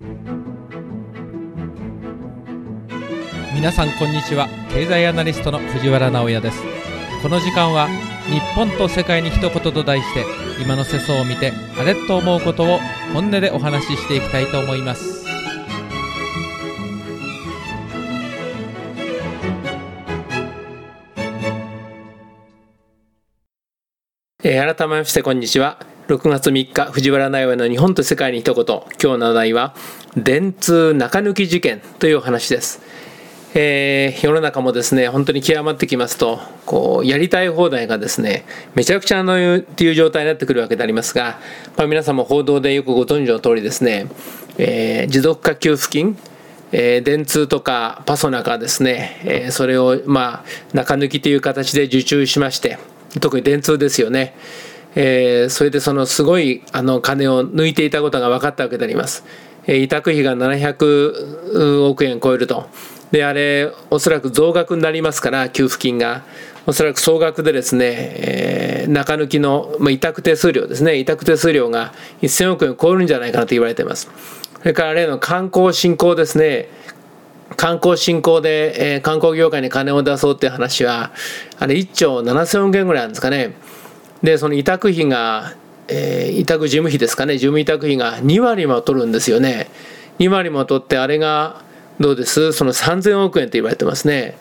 皆さんこんにちは。経済アナリストの藤原直也です。この時間は日本と世界に一言と題して、今の世相を見てあれと思うことを本音でお話ししていきたいと思います。改めましてこんにちは。6月3日藤原直也の日本と世界に一言。今日の話題は電通中抜き事件というお話です。世の中もですね、本当に極まってきますと、やりたい放題がですね、めちゃくちゃっていう状態になってくるわけでありますが、皆さんも報道でよくご存知の通りですね、持続化給付金、電通とかパソナがですね、それを中抜きという形で受注しまして、特に電通ですよね、それでそのすごい金を抜いていたことが分かったわけであります。委託費が700億円超えると。であれおそらく増額になりますから、給付金がおそらく総額でですね、中抜きの、委託手数料ですね、委託手数料が1000億円を超えるんじゃないかなと言われています。それから例の観光振興ですね、観光振興で、観光業界に金を出そうっていう話は1兆7000億円ぐらいなんですかね。でその委託費が、委託事務費ですかね、事務委託費が2割も取るんですよね。2割も取って、あれがどうです、その3000億円と言われてますね。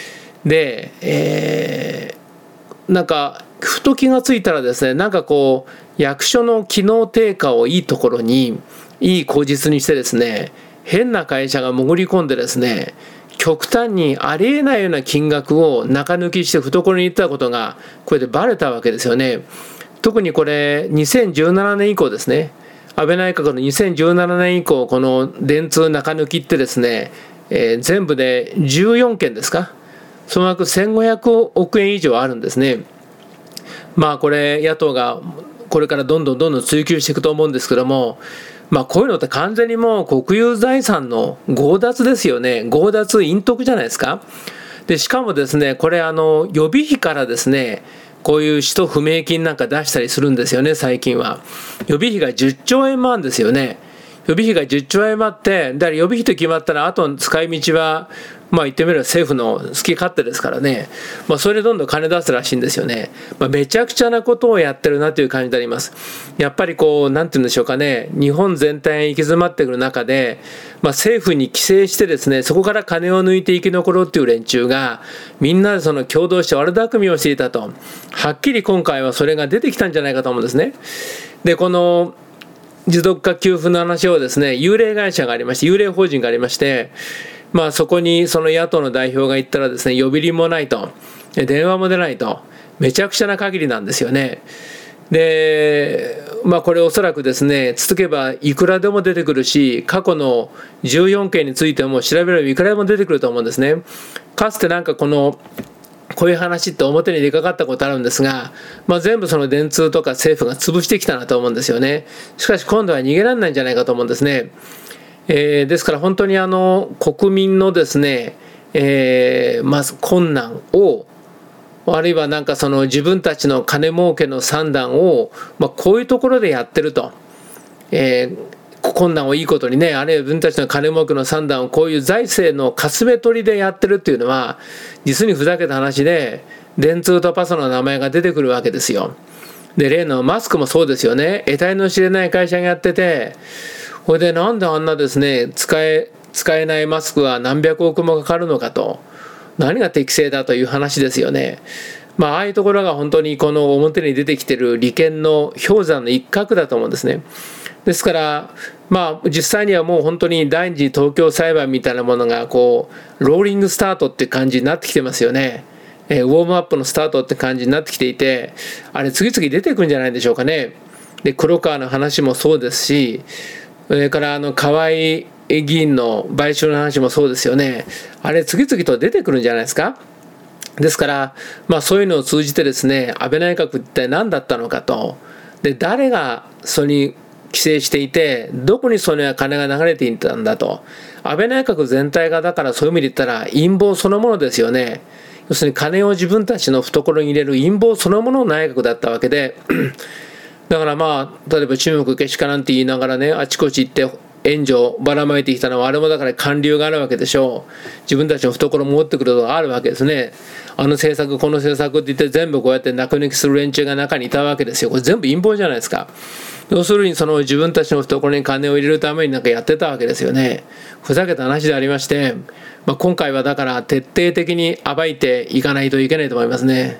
で、なんかふと気がついたらですね、役所の機能低下をいいところにいい口実にしてですね、変な会社が潜り込んでですね、極端にありえないような金額を中抜きして懐に入ったことがこれでバレたわけですよね。特にこれ2017年以降ですね、安倍内閣の2017年以降、この電通中抜きってですね、全部で14件ですか、総額1500億円以上あるんですね。これ野党がこれからどんどん追及していくと思うんですけども、こういうのって完全にもう国有財産の強奪ですよね。強奪隠匿じゃないですか。でしかもですね、これ予備費からですね、こういう使途不明金なんか出したりするんですよね。最近は予備費が10兆円もあるんですよね。予備費が10兆円もあって、だから予備費と決まったらあとの使い道は言ってみれば政府の好き勝手ですからね、それでどんどん金出すらしいんですよね。めちゃくちゃなことをやってるなという感じであります。やっぱりなんていうんでしょうかね、日本全体に行き詰まってくる中で、政府に規制してですね、そこから金を抜いて生き残ろうっていう連中がみんなでその共同して悪巧みをしていたと、はっきり今回はそれが出てきたんじゃないかと思うんですね。でこの持続化給付の話をですね、幽霊会社がありまして、幽霊法人がありまして、そこにその野党の代表が行ったらですね、呼び鈴もないと、電話も出ないと、めちゃくちゃな限りなんですよね。でこれおそらくですね、続けばいくらでも出てくるし、過去の14件についても調べればいくらでも出てくると思うんですね。かつてこういう話って表に出かかったことあるんですが、全部その電通とか政府が潰してきたなと思うんですよね。しかし今度は逃げられないんじゃないかと思うんですね。ですから本当に国民のですね、まず困難を、あるいはその自分たちの金儲けの算段を、こういうところでやってると、困難をいいことにね、あるいは自分たちの金儲けの算段をこういう財政のかすめ取りでやってるっていうのは実にふざけた話で、電通とパソの名前が出てくるわけですよ。で例のマスクもそうですよね。得体の知れない会社がやってて、これでなんであんなですね、使えないマスクは何百億もかかるのかと、何が適正だという話ですよね。ああいうところが本当にこの表に出てきている利権の氷山の一角だと思うんですね。ですから実際にはもう本当に第二次東京裁判みたいなものがローリングスタートって感じになってきてますよね。ウォームアップのスタートって感じになってきていて、あれ次々出てくるんじゃないでしょうかね。で黒川の話もそうですし、それから河合議員の買収の話もそうですよね。あれ次々と出てくるんじゃないですか。ですからそういうのを通じてですね、安倍内閣一体何だったのかと、で誰がそれに規制していて、どこにその金が流れていたんだと。安倍内閣全体がだからそういう意味で言ったら陰謀そのものですよね。要するに金を自分たちの懐に入れる陰謀そのものの内閣だったわけでだから例えば中国けしからんって言いながらね、あちこち行って援助をばらまいてきたのは、あれもだから官僚があるわけでしょう。自分たちの懐を持ってくることがあるわけですね。あの政策この政策って言って全部こうやって中抜きする連中が中にいたわけですよ。これ全部陰謀じゃないですか。要するにその自分たちの懐に金を入れるためになんかやってたわけですよね。ふざけた話でありまして、今回はだから徹底的に暴いていかないといけないと思いますね。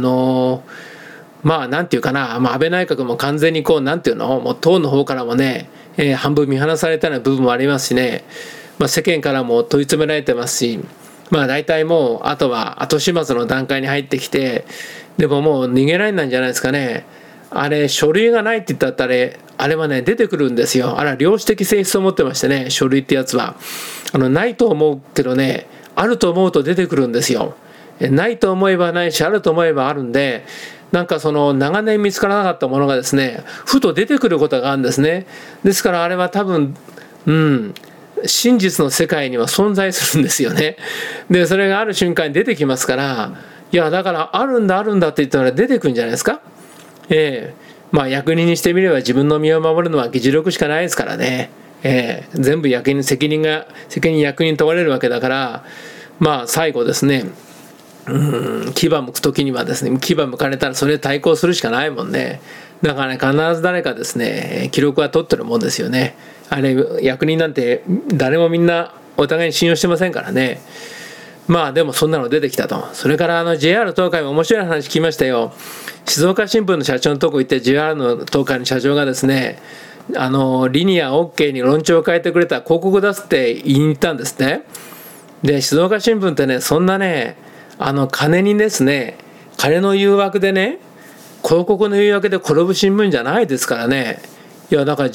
なんていうかな、安倍内閣も完全になんていうの、もう党の方からもね、半分見放されたような部分もありますしね、世間からも問い詰められてますし、大体もうあとは後始末の段階に入ってきて、でももう逃げられないんじゃないですかね。あれ書類がないって言ったってあれはね出てくるんですよ。あれは量子的性質を持ってましてね、書類ってやつはないと思うけどね、あると思うと出てくるんですよ。ないと思えばないし、あると思えばあるんで、なんかその長年見つからなかったものがですね、ふと出てくることがあるんですね。ですからあれは多分真実の世界には存在するんですよね。でそれがある瞬間に出てきますから、いやだからあるんだあるんだって言ったら出てくるんじゃないですか。役人にしてみれば自分の身を守るのは議事録しかないですからね。全部責任役人問われるわけだから、最後ですね、牙向く時にはですね、牙向かれたらそれで対抗するしかないもんね。だからね、必ず誰かですね記録は取ってるもんですよね。あれ役人なんて誰もみんなお互いに信用してませんからね。でもそんなの出てきたと。それからJR 東海も面白い話聞きましたよ。静岡新聞の社長のとこ行って JR の東海の社長がですね、リニア OK に論調を変えてくれた広告出すって言いに行ったんですね。で静岡新聞ってね、そんなね金にですね、金の誘惑でね、広告の誘惑で転ぶ新聞じゃないですからね。いやだから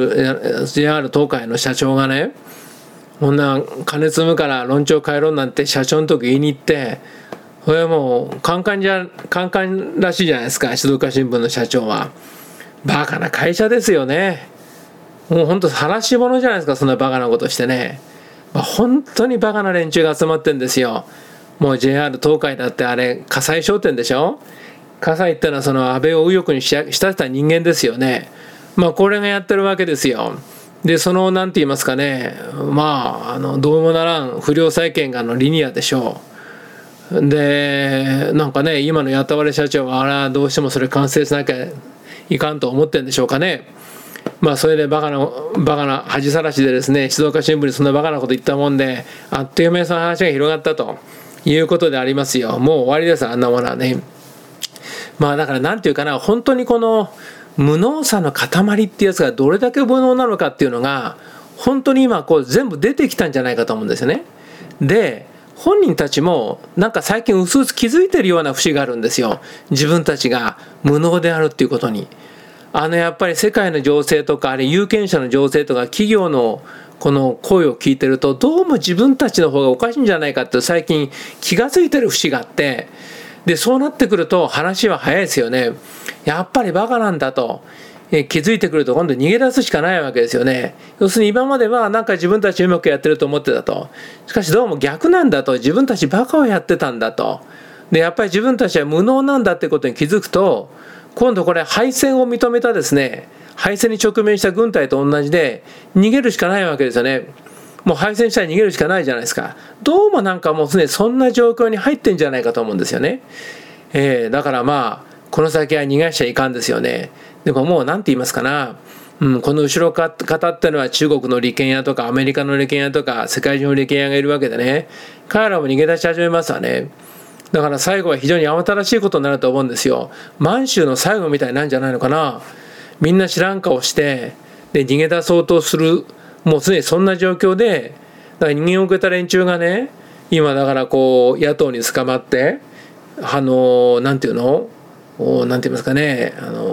JR 東海の社長がね、こんな金積むから論調変えろなんて社長の時言いに行って、これもうカンカンらしいじゃないですか、静岡新聞の社長は。バカな会社ですよね。もうほんと晒し者じゃないですか、そんなバカなことしてね。本当にバカな連中が集まってんですよ。もう JR 東海だってあれ葛西商店でしょ。葛西ってのはその安倍を右翼に仕立てた人間ですよね。これがやってるわけですよ。でなんて言いますかね、どうもならん不良債権がリニアでしょう。でなんかね、今の雇われ社長はあれはどうしてもそれ完成しなきゃいかんと思ってるんでしょうかね。それでバカな恥さらしでですね、静岡新聞にそんなバカなこと言ったもんで、あっという間にその話が広がったということでありますよ。もう終わりです、あんなものはね。だからなんていうかな、本当にこの無能さの塊っていうやつがどれだけ無能なのかっていうのが本当に今全部出てきたんじゃないかと思うんですよね。で本人たちもなんか最近うすうす気づいてるような節があるんですよ。自分たちが無能であるっていうことに。やっぱり世界の情勢とか、あれ有権者の情勢とか企業のこの声を聞いてると、どうも自分たちの方がおかしいんじゃないかって最近気がついてる節があって、でそうなってくると話は早いですよね。やっぱりバカなんだと気づいてくると今度逃げ出すしかないわけですよね。要するに今まではなんか自分たちうまくやってると思ってたと。しかしどうも逆なんだと。自分たちバカをやってたんだと。でやっぱり自分たちは無能なんだってことに気づくと、今度これ敗戦を認めたですね、敗戦に直面した軍隊と同じで逃げるしかないわけですよね。もう敗戦したら逃げるしかないじゃないですか。どうもなんかもうすでにそんな状況に入ってんじゃないかと思うんですよね。だからこの先は逃がしちゃいかんですよね。でももう何て言いますかな、この後ろ方ってのは中国の利権屋とかアメリカの利権屋とか世界中の利権屋がいるわけでね、彼らも逃げ出し始めますわね。だから最後は非常に慌ただしいことになると思うんですよ。満州の最後みたいなんじゃないのかな。みんな知らん顔してで逃げ出そうとする、もうすでにそんな状況で、だから逃げ遅れた連中がね、今だから野党に捕まってなんていうの、なんて言いますかね、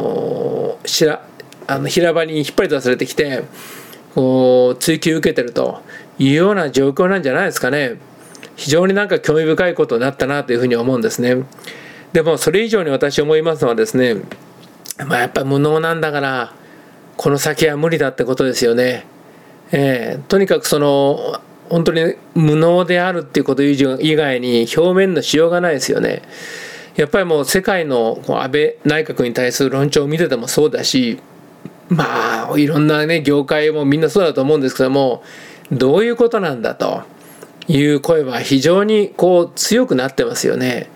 平場に引っ張り出されてきて追及受けてるというような状況なんじゃないですかね。非常になんか興味深いことになったなというふうに思うんですね。でもそれ以上に私思いますのはですね、やっぱり無能なんだからこの先は無理だってことですよね。とにかく本当に無能であるっていうこと以外に表面のしようがないですよね。やっぱりもう世界の安倍内閣に対する論調を見ててもそうだし、 まあいろんなね業界もみんなそうだと思うんですけども、どういうことなんだという声は非常にこう強くなってますよね。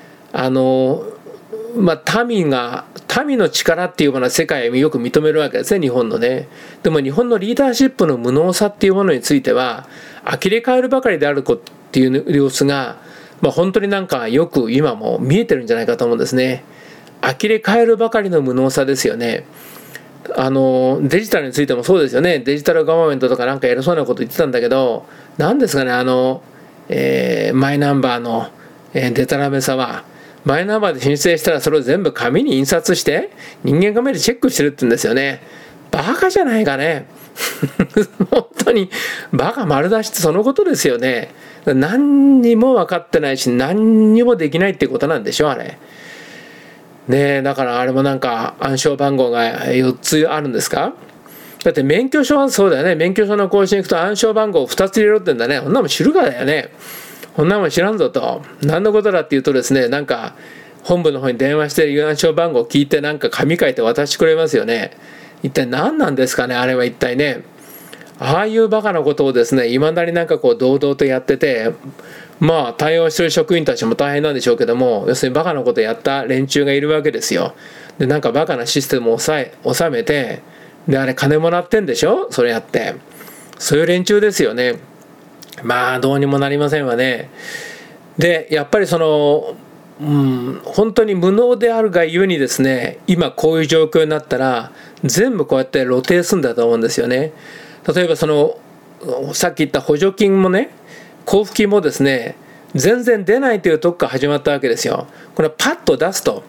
民の力っていうものは世界はよく認めるわけですね、日本のね。でも日本のリーダーシップの無能さっていうものについては呆れ返るばかりであるっていう様子が、本当になんかよく今も見えてるんじゃないかと思うんですね。呆れ返るばかりの無能さですよね。デジタルについてもそうですよね。デジタルガバメントとかなんか偉そうなこと言ってたんだけど、何ですかね、マイナンバーの、デタラメさは、マイナンバーで申請したらそれを全部紙に印刷して人間が目でチェックしてるって言うんですよね。バカじゃないかね。本当にバカ丸出しってそのことですよね。何にも分かってないし何にもできないってことなんでしょ、あれ。ねえ、だからあれもなんか暗証番号が4つあるんですか。だって免許証はそうだよね。免許証の更新行くと暗証番号を2つ入れろってんだね。こんなもん知るかだよね。こんなもん知らんぞと。何のことだっていうとですね、なんか本部の方に電話して暗証番号を聞いてなんか紙書いて渡してくれますよね。一体何なんですかね、あれは一体ね。ああいうバカなことをですね、いまだになんかこう堂々とやってて、対応してる職員たちも大変なんでしょうけども、要するにバカなことをやった連中がいるわけですよ。で、なんかバカなシステムを収めて、で、あれ金もらってんでしょ、それやって。そういう連中ですよね。どうにもなりませんわね。で、やっぱり本当に無能であるがゆえにですね、今こういう状況になったら全部こうやって露呈するんだと思うんですよね。例えばさっき言った補助金もね、交付金もですね、全然出ないというとこから始まったわけですよ。これパッと出すと、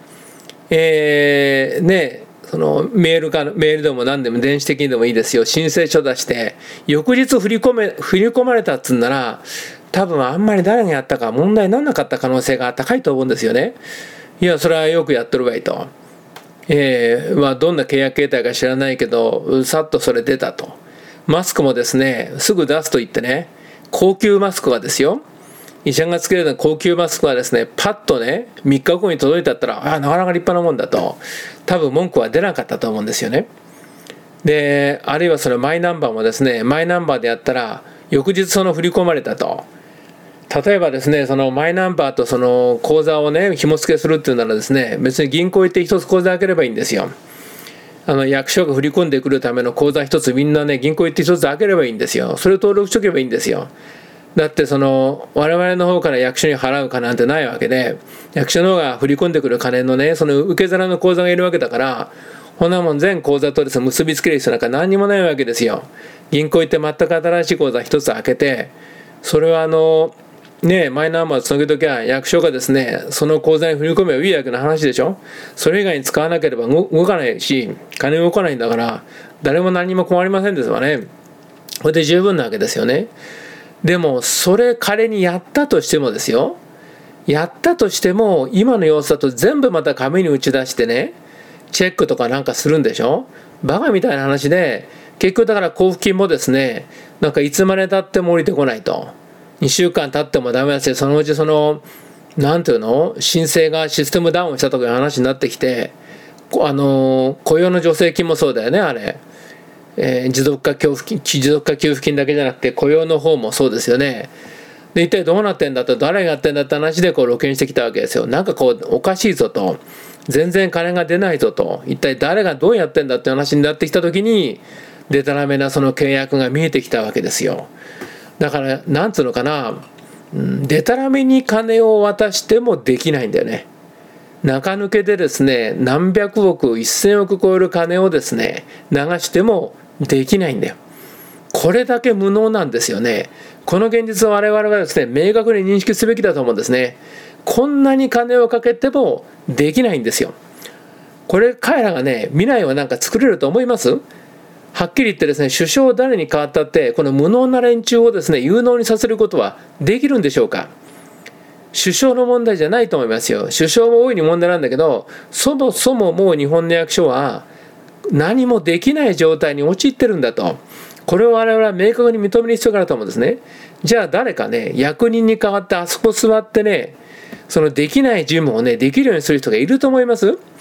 メールでも何でも電子的にでもいいですよ、申請書出して翌日振り込まれたっつんなら、多分あんまり誰がやったか問題にならなかった可能性が高いと思うんですよね。いやそれはよくやっとるわいと、どんな契約形態か知らないけどさっとそれ出たと。マスクもですね、すぐ出すと言ってね、高級マスクがですよ、医者がつけるような高級マスクはですね、パッとね3日後に届いたったら、なかなか立派なもんだと多分文句は出なかったと思うんですよね。で、あるいはそのマイナンバーもですね、マイナンバーでやったら翌日振り込まれたと。例えばですね、そのマイナンバーとその口座をね紐付けするっていうならですね、別に銀行行って一つ口座開ければいいんですよ。役所が振り込んでくるための口座一つみんなね銀行行って一つ開ければいいんですよ。それを登録しとけばいいんですよ。だって我々の方から役所に払うかなんてないわけで、役所の方が振り込んでくる金のねその受け皿の口座がいるわけだから、こんなもん全口座とですね結びつける必要なんか何にもないわけですよ。銀行行って全く新しい口座一つ開けて、それはマイナンバーつなげときゃ役所がですねその口座に振り込めばいいだけの話でしょ。それ以外に使わなければ動かないし、金動かないんだから誰も何も困りませんですわね。これで十分なわけですよね。でもそれ仮にやったとしてもですよ、やったとしても今の様子だと全部また紙に打ち出してねチェックとかなんかするんでしょ。バカみたいな話で、結局だから交付金もですね、なんかいつまで経っても降りてこないと、2週間経ってもダメだし、そのうちなんていうの、申請がシステムダウンしたとかいう話になってきて、雇用の助成金もそうだよね、あれ。持続化給付金だけじゃなくて雇用の方もそうですよね。で、一体どうなってんだと、誰がやってんだって話で露見してきたわけですよ。なんかおかしいぞと、全然金が出ないぞと、一体誰がどうやってんだって話になってきた時にデタラメなその契約が見えてきたわけですよ。だからなんつうのかな、デタラメに金を渡してもできないんだよね。中抜けでですね、何百億1000億超える金をですね流してもできないんだよ。これだけ無能なんですよね。この現実を我々はですね明確に認識すべきだと思うんですね。こんなに金をかけてもできないんですよ。これ彼らがね未来をなんか作れると思います？はっきり言ってですね、首相誰に変わったってこの無能な連中をですね有能にさせることはできるんでしょうか。首相の問題じゃないと思いますよ。首相も大いに問題なんだけど、そもそももう日本の役所は何もできない状態に陥ってるんだと。これを我々は明確に認める必要があると思うんですね。じゃあ誰かね役人に代わってあそこ座ってね、そのできない事務をねできるようにする人がいると思います？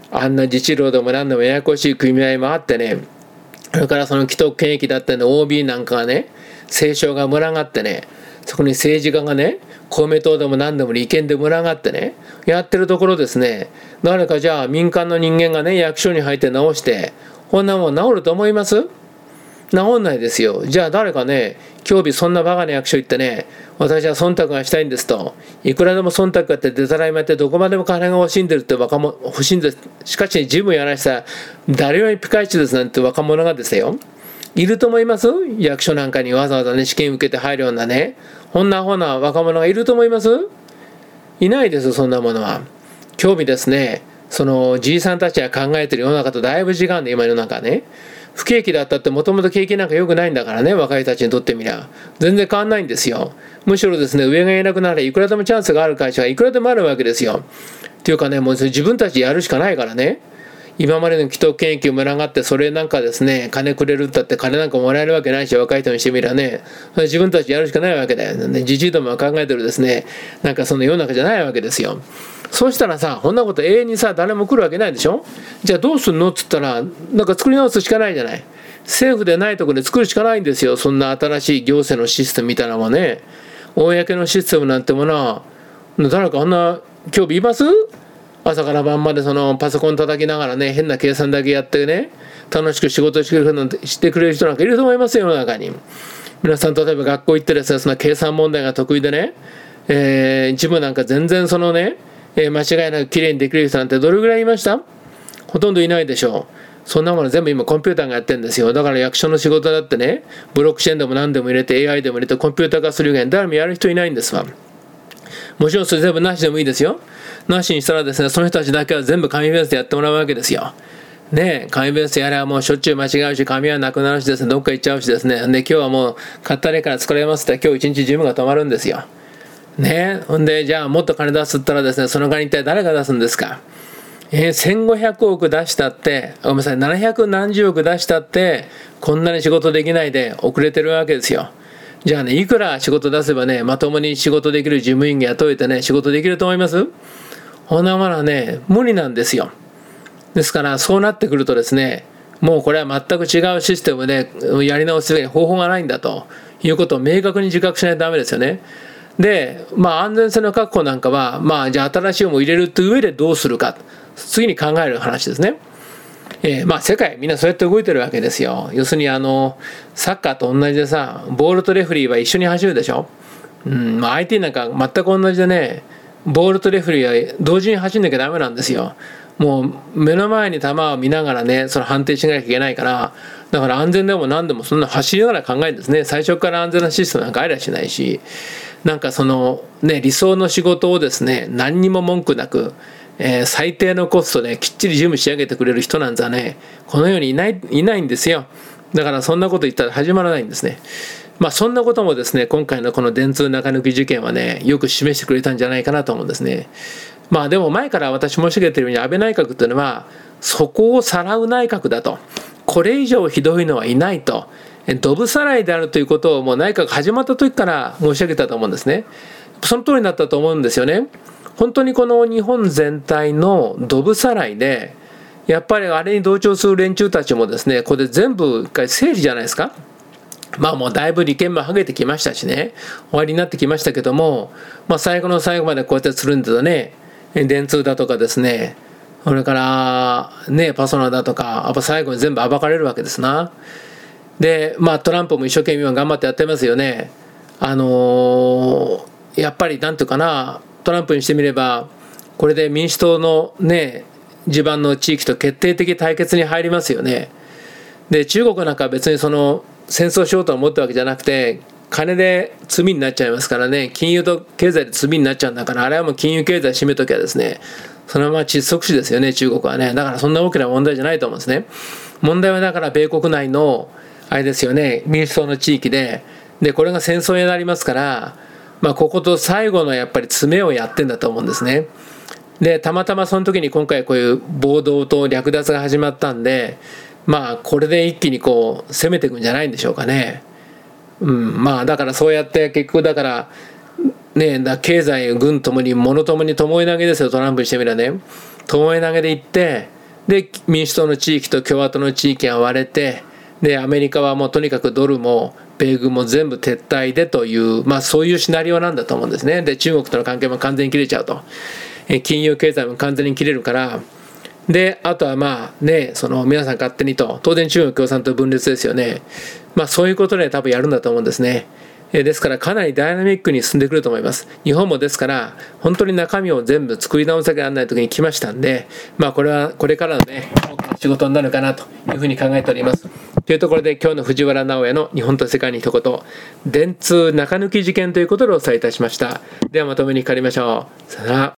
あんな自治労でも何でもややこしい組合もあってね、それからその既得権益だったの OB なんかがね、政商が群がってね、そこに政治家がね、公明党でも何でも利権で群がってね、やってるところですね、誰かじゃあ民間の人間がね、役所に入って直して、こんなもん治ると思います？治んないですよ。じゃあ誰かね、今日そんなバカな役所行ってね、私は忖度がしたいんですと、いくらでも忖度やってデタライもやってどこまでも金が欲しいんでるって若者、欲しいんです。しかし事務やらしたら誰よりピカイチですなんて若者がですよ、いると思います？役所なんかにわざわざね、試験受けて入るようなね、こんなアホな若者がいると思います？いないですよ、そんなものは。興味ですね、そのじいさんたちが考えてる世の中とだいぶ違うんで、今の中ね。不景気だったってもともと景気なんか良くないんだからね、若い人たちにとってみりゃ全然変わんないんですよ。むしろですね、上がいなくなればいくらでもチャンスがある会社がいくらでもあるわけですよ。っていうかね、もう自分たちやるしかないからね。今までの既得権益を群がって、それなんかですね、金くれるったって金なんかもらえるわけないし、若い人にしてみりゃね、自分たちやるしかないわけだよね。じじいどもが考えてるですね、なんかその世の中じゃないわけですよ。そうしたらさ、こんなこと永遠にさ、誰も来るわけないでしょ。じゃあどうすんのっつったら、なんか作り直すしかないじゃない。政府でないところで作るしかないんですよ。そんな新しい行政のシステムみたいなもんね。公のシステムなんてものは、誰かあんな興味います？朝から晩までそのパソコン叩きながらね、変な計算だけやってね、楽しく仕事してくれる人なんかいると思いますよ、世の中に。皆さん、例えば学校行ってですね、その計算問題が得意でね、自分なんか全然そのね、間違いなくきれいにできる人なんてどれぐらいいました？ほとんどいないでしょう。そんなもの全部今コンピューターがやってるんですよ。だから役所の仕事だってね、ブロックチェーンでも何でも入れて AI でも入れてコンピューター化する以外に誰もやる人いないんですわ。もちろんそれ全部なしでもいいですよ。なしにしたらですね、その人たちだけは全部紙ベースでやってもらうわけですよ。ねえ、紙ベースやればもうしょっちゅう間違うし、紙はなくなるしですね、どっか行っちゃうしですね。で、今日はもうかったれから疲れますって今日一日ジムが止まるんですよ。ねえ、ほんで、じゃあもっと金出すったらですね、その金一体誰が出すんですか。1500億出したって、ごめんなさい、700何十億出したって、こんなに仕事できないで遅れてるわけですよ。じゃあね、いくら仕事出せばね、まともに仕事できる事務員が雇えてね、仕事できると思います？こんなものはね、無理なんですよ。ですから、そうなってくるとですね、もうこれは全く違うシステムでやり直す方法がないんだということを明確に自覚しないとダメですよね。で、安全性の確保なんかは、じゃあ新しいものを入れるという上でどうするか、次に考える話ですね。世界みんなそうやって動いてるわけですよ。要するにサッカーと同じでさ、ボールとレフェリーは一緒に走るでしょ。IT なんか全く同じでね、ボールとレフェリーは同時に走んなきゃダメなんですよ。もう目の前に球を見ながらね、その判定しなきゃいけないから、だから安全でも何でもそんな走りながら考えるんですね。最初から安全なシステムなんかありゃしないし、なんかそのね、理想の仕事をですね、何にも文句なく、最低のコストできっちり事務仕上げてくれる人なんざね、この世にいないんですよ。だからそんなこと言ったら始まらないんですね。そんなこともですね、今回のこの電通中抜き事件はね、よく示してくれたんじゃないかなと思うんですね。でも前から私申し上げているように、安倍内閣というのはそこをさらう内閣だと、これ以上ひどいのはいないと、ドブさらいであるということをもう内閣始まった時から申し上げたと思うんですね。その通りになったと思うんですよね。本当にこの日本全体のドブさらいで、やっぱりあれに同調する連中たちもですね、これで全部一回整理じゃないですか。もうだいぶ利権も剥げてきましたしね、終わりになってきましたけども、最後の最後までこうやってつるんでたね、電通だとかですね、それからね、パソナだとか、やっぱ最後に全部暴かれるわけですな。で、トランプも一生懸命頑張ってやってますよね。やっぱりなんていうかな、トランプにしてみれば、これで民主党のね、地盤の地域と決定的対決に入りますよね。で、中国なんかは別にその戦争しようと思ったわけじゃなくて、金で罪になっちゃいますからね、金融と経済で罪になっちゃうんだから、あれはもう金融経済締めときゃですね、そのまま窒息死ですよね、中国はね。だからそんな大きな問題じゃないと思うんですね。問題はだから米国内のあれですよね、民主党の地域で、これが戦争になりますから、ここと最後のやっぱり詰めをやってんだと思うんですね。で、たまたまその時に今回こういう暴動と略奪が始まったんで、これで一気にこう攻めていくんじゃないんでしょうかね。だからそうやって結局だからね、経済軍ともに物ともに巴投げですよ、トランプにしてみればね。巴投げでいって、 で民主党の地域と共和党の地域が割れて、でアメリカはもうとにかくドルも米軍も全部撤退でという、そういうシナリオなんだと思うんですね。で中国との関係も完全に切れちゃうと、金融経済も完全に切れるから、であとはその皆さん勝手にと、当然中国共産党分裂ですよね。そういうことで多分やるんだと思うんですね。ですからかなりダイナミックに進んでくると思います。日本もですから本当に中身を全部作り直さなきゃならない時に来ましたんで、これはこれからのね大きな仕事になるかなというふうに考えております。というところで今日の藤原直哉の日本と世界に一言、電通中抜き事件ということでお伝えいたしました。ではまとめにかかりましょう。さよなら。